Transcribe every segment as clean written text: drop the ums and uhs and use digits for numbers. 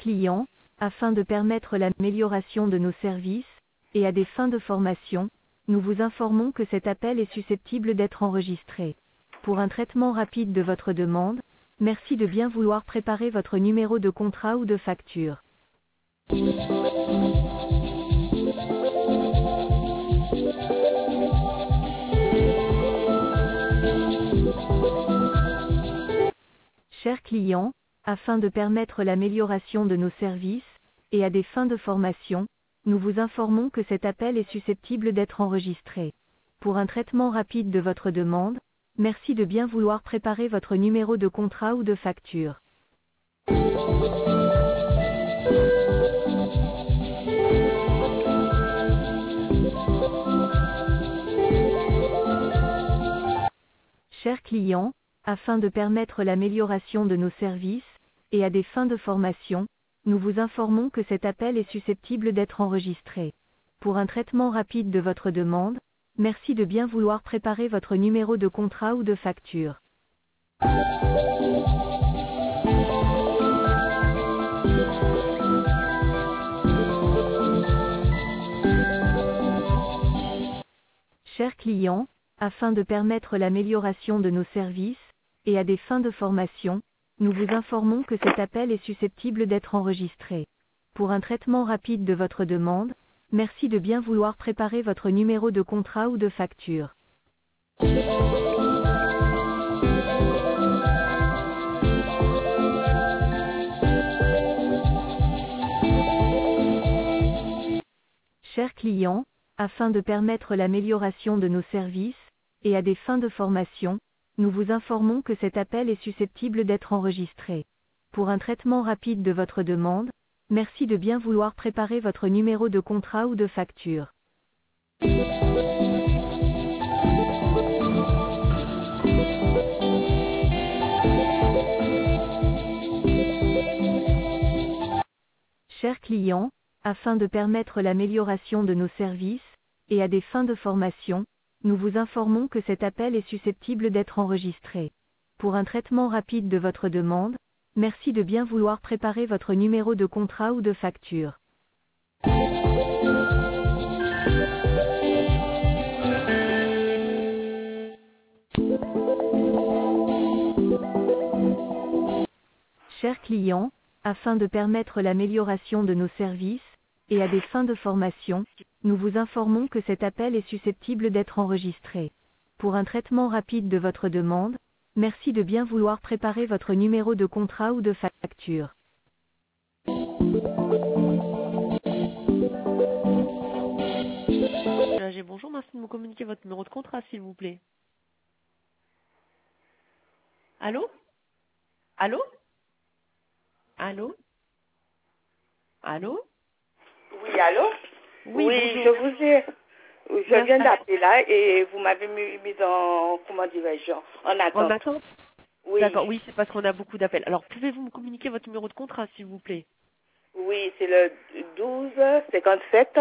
client, afin de permettre l'amélioration de nos services, et à des fins de formation, nous vous informons que cet appel est susceptible d'être enregistré. Pour un traitement rapide de votre demande, merci de bien vouloir préparer votre numéro de contrat ou de facture. Chers clients, afin de permettre l'amélioration de nos services, et à des fins de formation, nous vous informons que cet appel est susceptible d'être enregistré. Pour un traitement rapide de votre demande, merci de bien vouloir préparer votre numéro de contrat ou de facture. Chers clients, afin de permettre l'amélioration de nos services, et à des fins de formation, nous vous informons que cet appel est susceptible d'être enregistré. Pour un traitement rapide de votre demande, merci de bien vouloir préparer votre numéro de contrat ou de facture. Chers clients, afin de permettre l'amélioration de nos services, et à des fins de formation, nous vous informons que cet appel est susceptible d'être enregistré. Pour un traitement rapide de votre demande, merci de bien vouloir préparer votre numéro de contrat ou de facture. Chers clients, afin de permettre l'amélioration de nos services, et à des fins de formation, nous vous informons que cet appel est susceptible d'être enregistré. Pour un traitement rapide de votre demande, merci de bien vouloir préparer votre numéro de contrat ou de facture. Chers clients, afin de permettre l'amélioration de nos services, et à des fins de formation, nous vous informons que cet appel est susceptible d'être enregistré. Pour un traitement rapide de votre demande, merci de bien vouloir préparer votre numéro de contrat ou de facture. Chers clients, afin de permettre l'amélioration de nos services, et à des fins de formation, nous vous informons que cet appel est susceptible d'être enregistré. Pour un traitement rapide de votre demande, merci de bien vouloir préparer votre numéro de contrat ou de facture. Bonjour, merci de me communiquer votre numéro de contrat, s'il vous plaît. Allô? Allô? Allô? Allô? Oui, allô? Oui, je bonjour. je viens d'appeler là et vous m'avez mis en, comment dirais-je, en attente. En attente? Oui, D'accord, oui, c'est parce qu'on a beaucoup d'appels. Alors, pouvez-vous me communiquer votre numéro de contrat, s'il vous plaît? oui, c'est le 12 57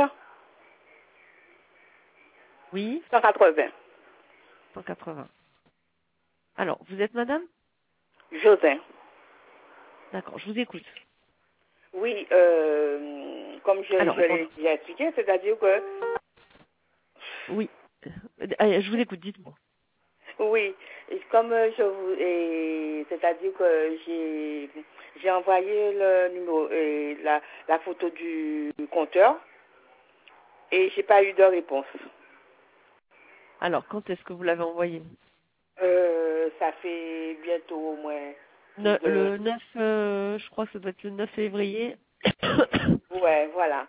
Oui, 180. 180. Alors, vous êtes madame? Josin. D'accord, je vous écoute. Oui, comme je Alors, l'ai déjà expliqué, c'est-à-dire que, oui. Je vous écoute, dites-moi. oui, et comme c'est-à-dire que j'ai envoyé le numéro, la photo du compteur et j'ai pas eu de réponse. Alors, quand est-ce que vous l'avez envoyé? Ça fait bientôt au moins. Le 9, je crois que ça doit être le 9 février. Ouais, voilà.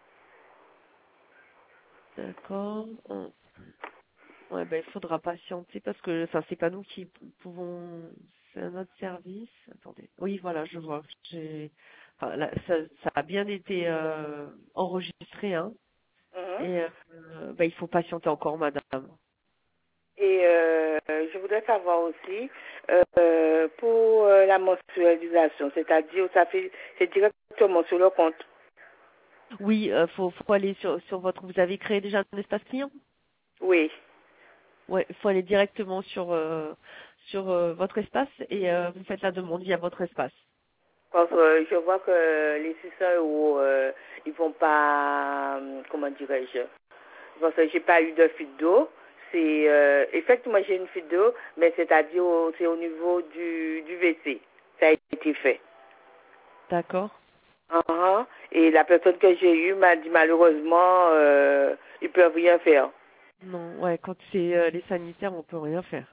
D'accord. Ouais, ben, il faudra patienter parce que, enfin, c'est pas nous qui pouvons, c'est un autre service. Attendez. Oui, voilà, je vois. Enfin, là, ça a bien été enregistré, hein. Mhm. Et ben, il faut patienter encore, madame. Et je voudrais savoir aussi pour la mensualisation, c'est-à-dire c'est directement sur le compte. Oui, faut aller sur votre. Vous avez créé déjà un espace client? Oui. Ouais, il faut aller directement sur votre espace et vous faites la demande via votre espace. Parce que je vois que les 600 euros, ils vont pas, comment dirais-je, parce que j'ai pas eu de fuite d'eau. C'est effectivement j'ai une fuite d'eau, mais c'est-à-dire c'est au niveau du WC. Ça a été fait. D'accord. Uh-huh. Et la personne que j'ai eue m'a dit malheureusement ils peuvent rien faire. Non, ouais, quand c'est les sanitaires, on peut rien faire.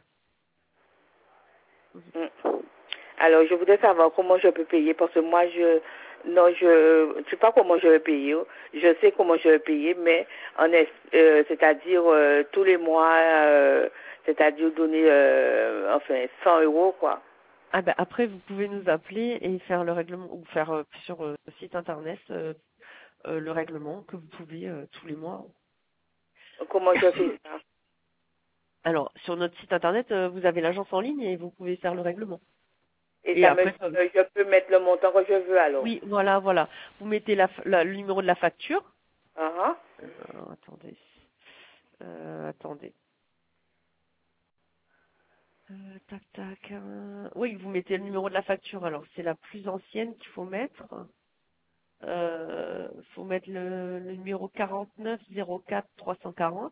Mm. Alors je voudrais savoir comment je peux payer parce que moi je sais pas comment je vais payer. Je sais comment je vais payer, mais c'est-à-dire tous les mois, c'est-à-dire donner enfin 100 euros quoi. Ah ben après, vous pouvez nous appeler et faire le règlement ou faire sur le site internet le règlement que vous pouvez tous les mois. Comment je fais ça? Alors, sur notre site internet, vous avez l'agence en ligne et vous pouvez faire le règlement. Et Et ça me après, dit que je peux mettre le montant que je veux alors. oui, voilà, voilà. Vous mettez le numéro de la facture. Uh-huh. Attendez. Attendez. Tac, tac. Oui, vous mettez le numéro de la facture. Alors, c'est la plus ancienne qu'il faut mettre. Faut mettre le numéro 49 04 340.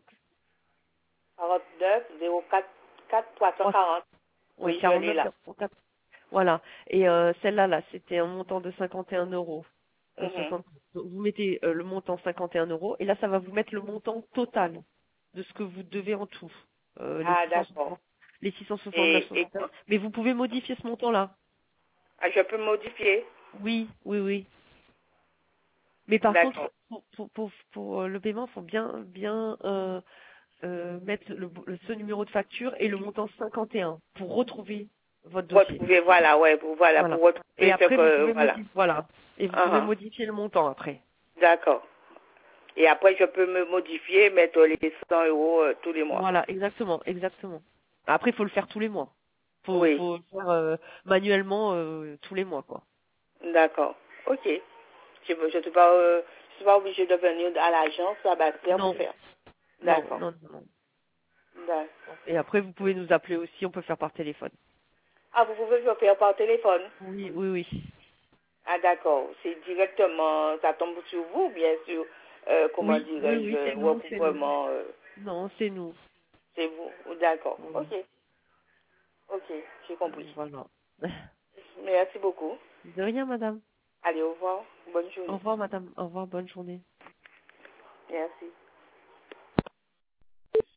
49 04 4 340. Oui, Oui, je l'ai 49 là. 04. Voilà. Et celle-là, là, c'était un montant de 51 euros. Mhm. Donc, vous mettez le montant 51 euros et là, ça va vous mettre le montant total de ce que vous devez en tout. Les Ah, d'accord. 660, les 669 Et 61. Mais vous pouvez modifier ce montant-là. je peux modifier? Oui, oui, oui. Mais par D'accord. contre, pour le paiement, il faut bien mettre ce numéro de facture et le montant 51 pour retrouver votre dossier. Retrouver, voilà, ouais, Voilà. pour Et retrouver ce après, vous que, pouvez voilà. modifier, voilà. Et vous pouvez Uh-huh. modifier le montant après. D'accord. Et après, je peux me modifier, mettre les 100 euros tous les mois. Voilà, exactement, exactement. Après, il faut le faire tous les mois. Oui, Faut le faire manuellement tous les mois, quoi. d'accord. Ok. Je suis pas obligée de venir à l'agence, à Bastien pour Non, faire. non, D'accord. non, non, non. D'accord. Et après, vous pouvez nous appeler aussi, on peut faire par téléphone. Ah, vous pouvez le faire par téléphone? Oui, oui, oui. Ah, d'accord. C'est directement, ça tombe sur vous, bien sûr. Comment Oui, oui, dirais-je, oui, c'est nous, c'est nous. recouvrement, Non, c'est nous. c'est vous. D'accord. Voilà. Ok. Ok, j'ai compris. Voilà. Merci beaucoup. De rien, madame. Allez, au revoir. Bonne Au journée. revoir, madame. Au revoir, bonne journée. Merci.